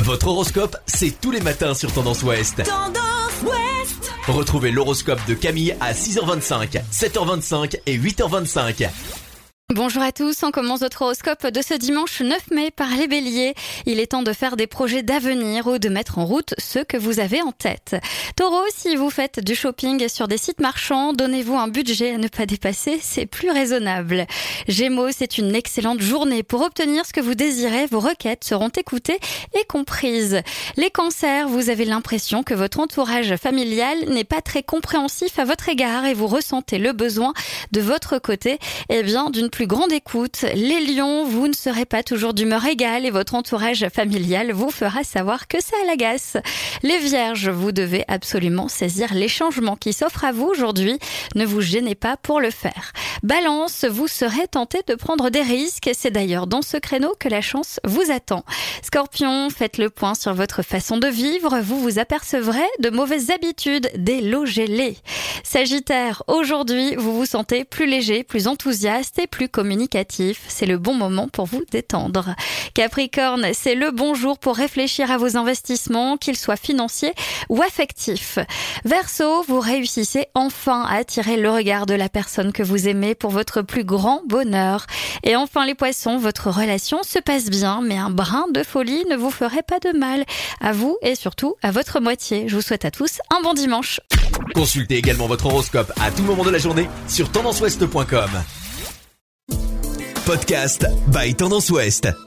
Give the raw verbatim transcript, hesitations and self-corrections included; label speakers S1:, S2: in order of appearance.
S1: Votre horoscope, c'est tous les matins sur Tendance Ouest.
S2: Tendance Ouest.
S1: Retrouvez l'horoscope de Camille à six heures vingt-cinq, sept heures vingt-cinq et huit heures vingt-cinq.
S3: Bonjour à tous, on commence notre horoscope de ce dimanche neuf mai par les béliers. Il est temps de faire des projets d'avenir ou de mettre en route ceux que vous avez en tête. Taureau, si vous faites du shopping sur des sites marchands, donnez-vous un budget à ne pas dépasser, c'est plus raisonnable. Gémeaux, c'est une excellente journée pour obtenir ce que vous désirez, vos requêtes seront écoutées et comprises. Les cancers, vous avez l'impression que votre entourage familial n'est pas très compréhensif à votre égard et vous ressentez le besoin de votre côté, eh bien, d'une plus grande écoute. Les lions, vous ne serez pas toujours d'humeur égale et votre entourage familial vous fera savoir que ça l'agace. Les vierges, vous devez absolument saisir les changements qui s'offrent à vous aujourd'hui. Ne vous gênez pas pour le faire. Balance, vous serez tenté de prendre des risques. C'est d'ailleurs dans ce créneau que la chance vous attend. Scorpion, faites le point sur votre façon de vivre. Vous vous apercevrez de mauvaises habitudes. Délogez-les. Sagittaire, aujourd'hui, vous vous sentez plus léger, plus enthousiaste et plus communicatif. C'est le bon moment pour vous détendre. Capricorne, c'est le bon jour pour réfléchir à vos investissements, qu'ils soient financiers ou affectifs. Verseau, vous réussissez enfin à attirer le regard de la personne que vous aimez pour votre plus grand bonheur. Et enfin les poissons, votre relation se passe bien, mais un brin de folie ne vous ferait pas de mal. À vous et surtout à votre moitié. Je vous souhaite à tous un bon dimanche.
S1: Consultez également votre horoscope à tout moment de la journée sur tendance ouest point com. Podcast by Tendance Ouest.